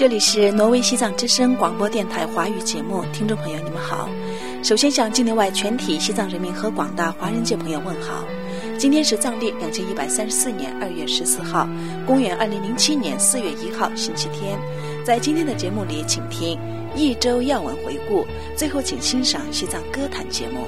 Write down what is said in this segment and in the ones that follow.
这里是挪威西藏之声广播电台华语节目，听众朋友你们好。首先向境内外全体西藏人民和广大华人界朋友问好。今天是藏历2134年2月14号，公元2007年4月1号，星期天。在今天的节目里，请听一周要闻回顾，最后请欣赏西藏歌坛节目。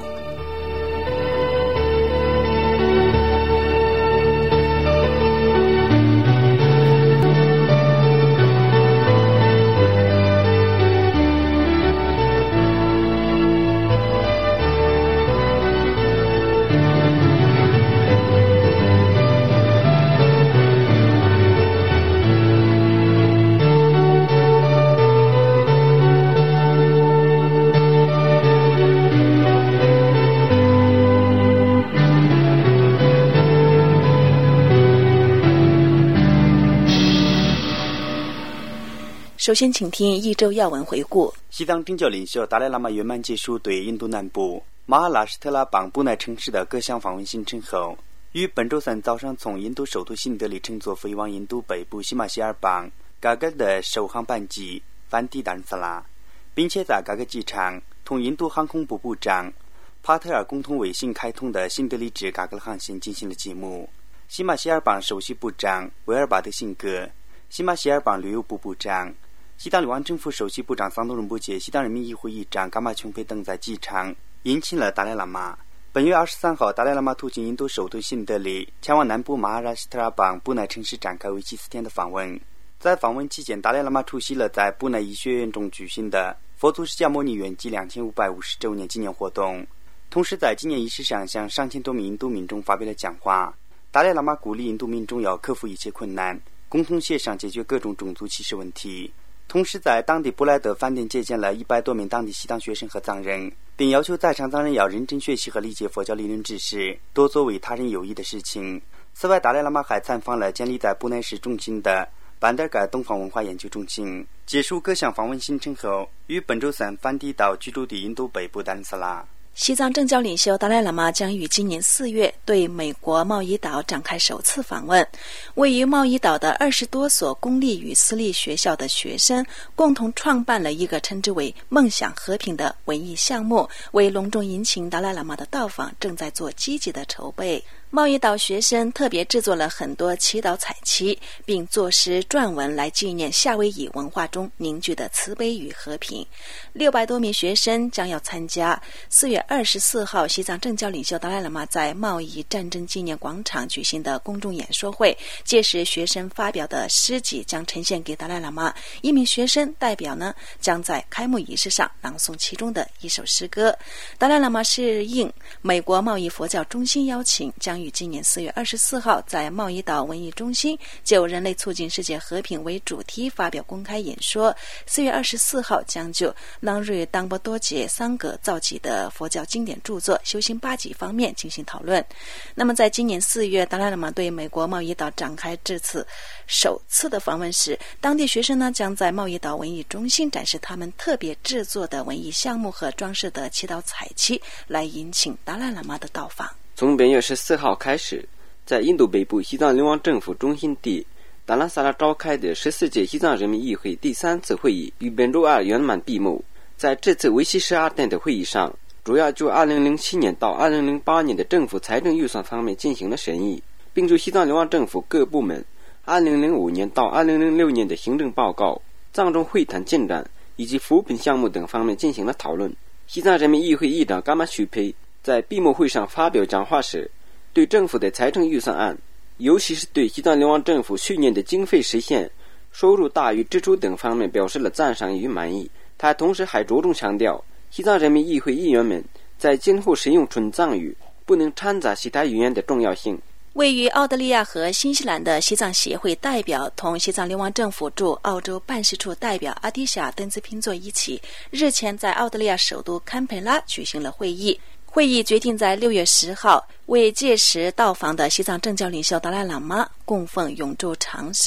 首先请听一周要闻回顾。 西藏政教领袖达赖喇嘛圆满结束对印度南部马哈拉什特拉邦布奈城市的各项访问行程后，于本周三早上从印度首都新德里乘坐飞往印度北部西马希尔邦嘎嘎的首航班机返抵达仁萨拉，并且在嘎嘎机场同印度航空部部长帕特尔共同卫星开通的新德里至嘎嘎航线进行了节目。西马希尔邦首席部长维尔巴德辛格、西马希尔邦旅游部部长、西藏流亡政府首席部长桑多仁波杰、西藏人民议会议长噶玛琼佩等在机场迎请了达赖喇嘛。本月23号，达赖喇嘛途经印度首都新德里，前往南部马哈拉什特拉邦布奈城市展开为期4天的访问。在访问期间，达赖喇嘛出席了在布奈医学院中举行的佛祖释迦牟尼圆寂2550周年纪念活动，同时在纪念仪式上向上千多名印度民众发表了讲话。达赖喇嘛鼓励印度民众要克服一切困难，共同协商解决各种种族歧视问题。同时在当地布莱德饭店接见了100多名当地西藏学生和藏人，并要求在场藏人要认真学习和理解佛教理论知识，多做为他人有益的事情。此外，达赖喇嘛还参访了建立在布奈市中心的班德尔盖东方文化研究中心。结束各项访问行程后，于本周三返抵到居住地印度北部丹萨拉。 西藏政教领袖达赖喇嘛将于今年4月对美国茂宜岛展开首次访问。位于茂宜岛的20多所公立与私立学校的学生共同创办了一个称之为梦想和平的文艺项目，为隆重迎请达赖喇嘛的到访正在做积极的筹备。茂宜岛学生特别制作了很多祈祷彩旗，并作诗撰文来纪念夏威夷文化中凝聚的慈悲与和平。600多名学生将要参加4月24号西藏政教领袖达赖喇嘛在茂宜战争纪念广场举行的公众演说会，届时学生发表的诗集将呈现给达赖喇嘛，一名学生代表呢将在开幕仪式上朗诵其中的一首诗歌。达赖喇嘛是应美国贸易佛教中心邀请，将于今年4月24号在茂宜岛文艺中心就人类促进世界和平为主题发表公开演说。4月24号将就朗瑞当波多杰桑格造集的佛教经典著作修行8集方面进行讨论。那么在今年4月，达赖喇嘛对美国茂宜岛展开这次首次的访问时，当地学生呢将在茂宜岛文艺中心展示他们特别制作的文艺项目和装饰的祈祷彩旗，来迎请达赖喇嘛的到访。 从本月14号开始，在印度北部西藏流亡政府中心地达拉萨拉召开的14届西藏人民议会第3次会议于本周二圆满闭幕。在这次为期12天的会议上，主要就2007年到2008年的政府财政预算方面进行了审议，并就西藏流亡政府各部门2005年到2006年的行政报告、藏中会谈进展以及扶贫项目等方面进行了讨论。西藏人民议会议长噶玛许佩在闭幕会上发表讲话时，对政府的财政预算案，尤其是对西藏流亡政府去年的经费实现、收入大于支出等方面表示了赞赏与满意。他同时还着重强调，西藏人民议会议员们在今后使用准藏语，不能掺杂其他语言的重要性。 位于澳大利亚和新西兰的西藏协会代表同西藏流亡政府驻澳洲办事处代表阿迪夏登兹拼作一起，日前在澳大利亚首都堪培拉举行了会议。会议决定在6月10号为届时到访的西藏政教领袖达赖喇嘛供奉永驻长寿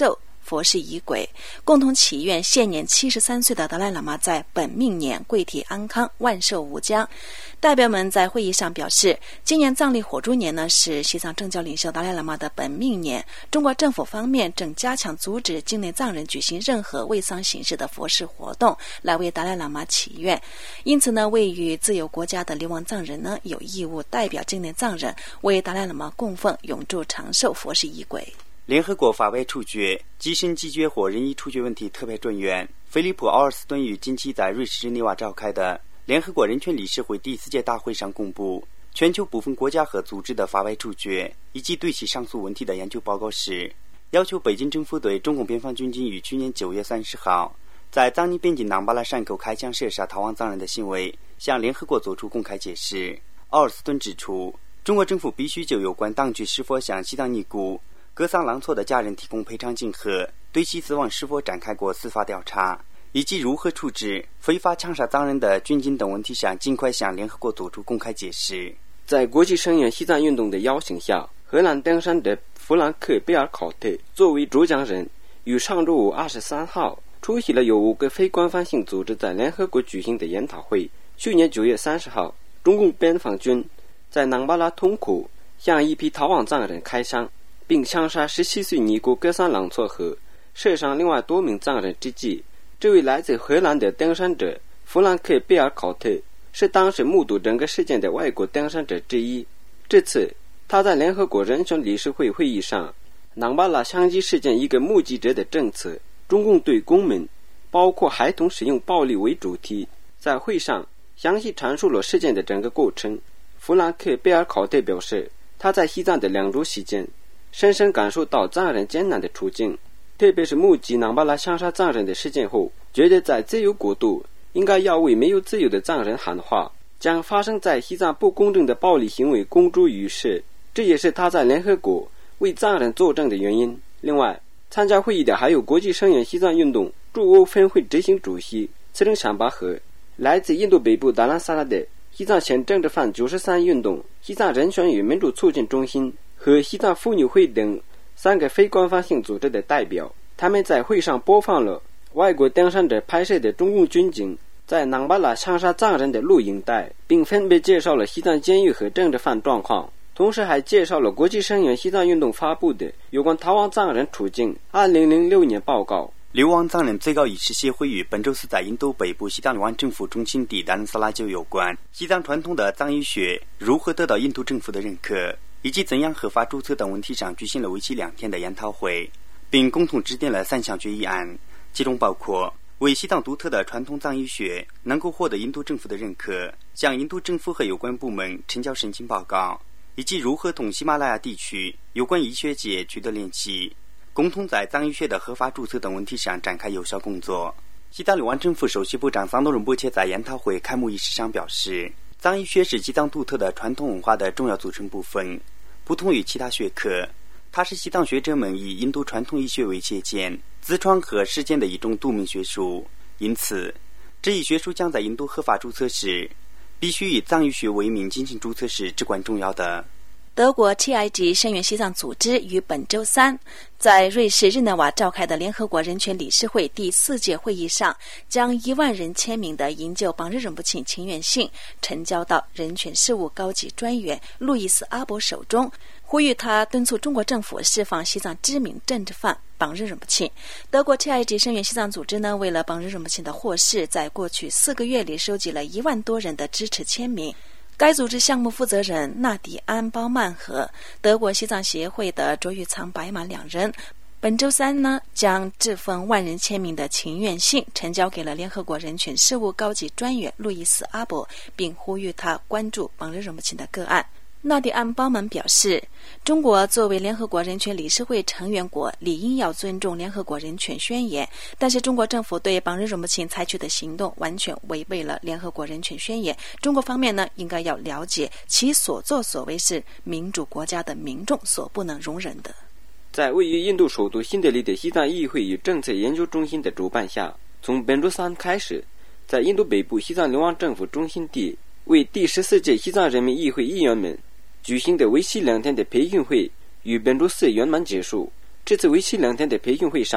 佛事仪轨，共同祈愿现年73岁的达赖喇嘛在本命年贵体安康，万寿无疆。代表们在会议上表示，今年藏历火猪年呢是西藏政教领袖达赖喇嘛的本命年，中国政府方面正加强阻止境内藏人举行任何为丧形式的佛事活动，来为达赖喇嘛祈愿。因此呢，位于自由国家的流亡藏人呢有义务代表境内藏人为达赖喇嘛供奉永驻长寿佛事仪轨。 联合国法外处决、基申击决或任意处决问题特别专员菲利普·奥尔斯顿于近期在瑞士日内瓦召开的联合国人权理事会第4届大会上公布全球部分国家和组织的法外处决以及对其上诉问题的研究报告时，要求北京政府对中共边防军警于去年9月30号在藏尼边境囊巴拉山口开枪射杀逃亡藏人的行为向联合国作出公开解释。奥尔斯顿指出，中国政府必须就有关当局是否向西藏尼姑格桑朗措的家人提供赔偿金和对其死亡是否展开过司法调查，以及如何处置非法枪杀藏人的军警等问题上尽快向联合国作出公开解释。 在国际声援西藏运动的邀请下，荷兰登山的弗兰克·贝尔考特作为主讲人，于上周五23号出席了由5个非官方性组织在联合国举行的研讨会。去年9月30号，中共边防军在囊巴拉通库向一批逃亡藏人开枪，并枪杀17岁尼姑格桑朗措和射伤另外多名藏人之际，这位来自荷兰的登山者弗兰克·贝尔考特是当时目睹整个事件的外国登山者之一。这次他在联合国人权理事会会议上囊巴拉枪击事件一个目击者的证词，中共对公民包括孩童使用暴力为主题，在会上详细阐述了事件的整个过程。弗兰克·贝尔考特表示，他在西藏的2周期间深深感受到藏人艰难的处境，特别是目击囊巴拉枪杀藏人的事件后，觉得在自由国度应该要为没有自由的藏人喊话，将发生在西藏不公正的暴力行为公诸于世，这也是他在联合国为藏人作证的原因。另外，参加会议的还有国际声援西藏运动驻欧分会执行主席次仁祥巴和来自印度北部达兰萨拉的西藏前政治犯93运动、西藏人权与民主促进中心和西藏妇女会等3个非官方性组织的代表。他们在会上播放了外国登山者拍摄的中共军警在囊巴拉枪杀藏人的录影带，并分别介绍了西藏监狱和政治犯状况，同时还介绍了国际声援西藏运动发布的有关逃亡藏人处境2006年报告。 流亡藏人最高议事协会于本周四在印度北部西藏流亡政府中心地达兰萨拉就有关西藏传统的藏医学如何得到印度政府的认可以及怎样合法注册等问题上举行了为期2天的研讨会，并共同制定了3项决议案，其中包括为西藏独特的传统藏医学能够获得印度政府的认可，向印度政府和有关部门呈交申请报告，以及如何同喜马拉雅地区有关医学界取得联系，共同在藏医学的合法注册等问题上展开有效工作。西藏流亡政府首席部长桑多仁波切在研讨会开幕仪式上表示，藏医学是西藏独特的传统文化的重要组成部分，不同于其他学科，它是西藏学者们以印度传统医学为借鉴、自创和实践的一种独门学术。因此，这一学术将在印度合法注册时，必须以藏医学为名进行注册是至关重要的。 德国 TIG 声援西藏组织于本周3在瑞士日内瓦召开的联合国人权理事会第4届会议上，将1万人签名的营救邦日仁波切请愿信呈交到人权事务高级专员路易斯·阿伯手中，呼吁他敦促中国政府释放西藏知名政治犯邦日仁波切。德国 TIG 声援西藏组织呢，为了邦日仁波切的获释，在过去4个月里收集了1万多人的支持签名。该组织项目负责人纳迪安·包曼和德国西藏协会的卓玉藏白马2人，本周3呢，将这份万人签名的请愿信呈交给了联合国人权事务高级专员路易斯·阿伯，并呼吁他关注邦日仁波切的个案。纳迪安·包曼表示，中国作为联合国人权理事会成员国，理应要尊重联合国人权宣言，但是中国政府对邦日仁波切采取的行动完全违背了联合国人权宣言。中国方面呢，应该要了解其所作所为是民主国家的民众所不能容忍的。 在位于印度首都新德里的西藏议会与政策研究中心的主办下，从本周3开始，在印度北部西藏流亡政府中心地为第14届西藏人民议会议员们举行的为期2天的培训会于本周4圆满结束。这次为期2天的培训会上，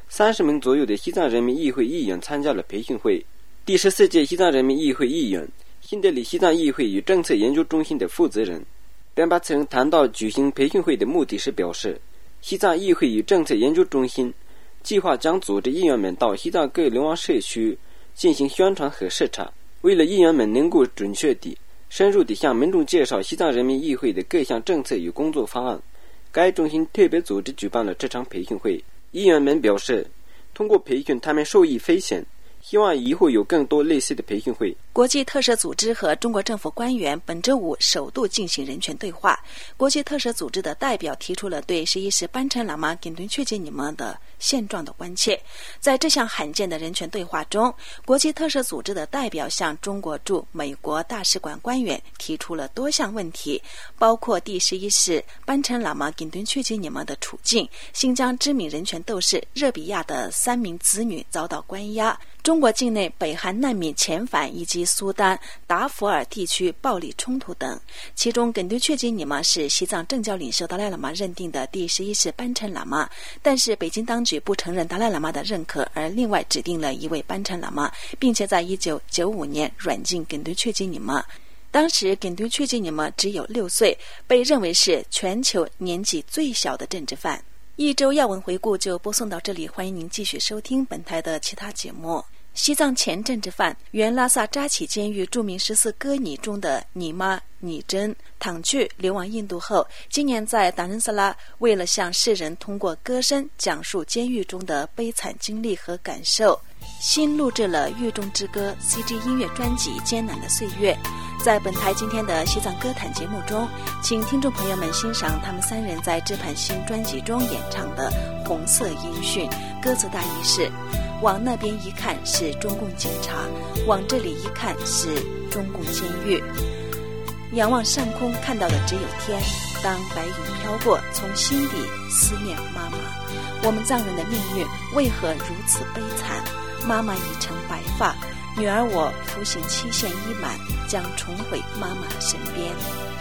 30名左右的西藏人民议会议员参加了培训会。第14届西藏人民议会议员、新德里西藏议会与政策研究中心的负责人便把此人谈到举行培训会的目的时表示，西藏议会与政策研究中心计划将组织议员们到西藏各流亡社区进行宣传和视察，为了议员们能够准确地、深入地向民众介绍西藏人民议会的各项政策与工作方案，该中心特别组织举办了这场培训会。议员们表示，通过培训他们受益匪浅，希望以后有更多类似的培训会。 国际特赦组织和中国政府官员本周五首度进行人权对话。国际特赦组织的代表提出了对11世班禅喇嘛紧敦确吉尼玛的现状的关切。在这项罕见的人权对话中，国际特赦组织的代表向中国驻美国大使馆官员提出了多项问题，包括第11世班禅喇嘛紧敦确吉尼玛的处境、新疆知名人权斗士热比亚的3名子女遭到关押、中国境内北韩难民遣返以及苏丹、达佛尔地区暴力冲突等。其中紧敦确吉尼玛是西藏政教领袖达赖喇嘛认定的第11世班禅喇嘛，但是北京当局不承认达赖喇嘛的认可，而另外指定了一位班禅喇嘛，并且在1995年软禁紧敦确吉尼玛。当时紧敦确吉尼玛只有6岁，被认为是全球年纪最小的政治犯。一周要闻回顾就播送到这里，欢迎您继续收听本台的其他节目。西藏前政治犯、原拉萨扎起监狱著名14歌女中的尼妈尼珍躺去流亡印度后，今年在达仁萨拉为了向世人通过歌声讲述监狱中的悲惨经历和感受，新录制了《狱中之歌》CG 音乐专辑《艰难的岁月》。在本台今天的西藏歌坛节目中，请听众朋友们欣赏他们3人在这盘新专辑中演唱的《红色音讯》。歌词大意是：往那边一看是中共警察，往这里一看是中共监狱。仰望上空看到的只有天，当白云飘过，从心底思念妈妈。我们藏人的命运为何如此悲惨？妈妈已成白发，女儿我服刑期限已满，将重回妈妈的身边。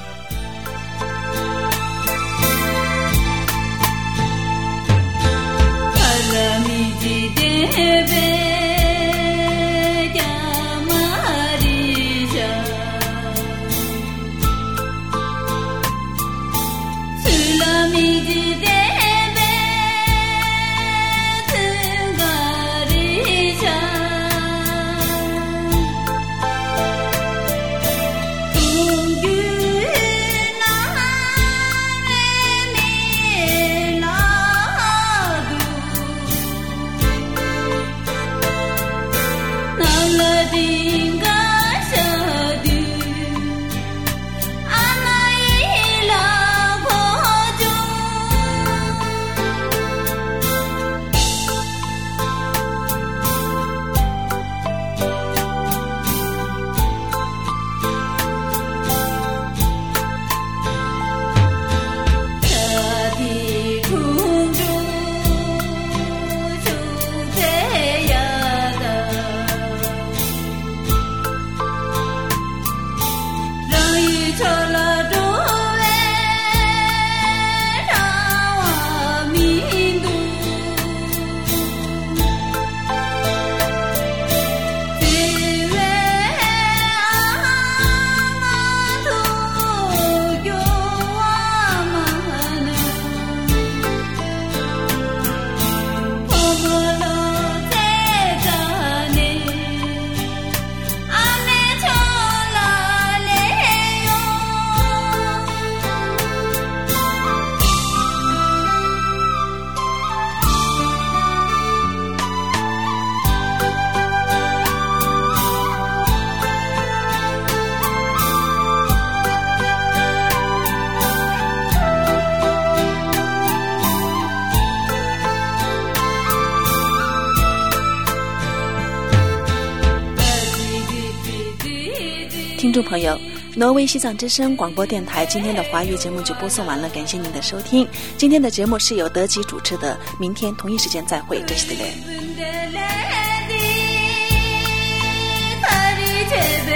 听众朋友，挪威西藏之声广播电台今天的华语节目就播送完了，感谢您的收听。今天的节目是由德吉主持的，明天同一时间再会，这是的嘞。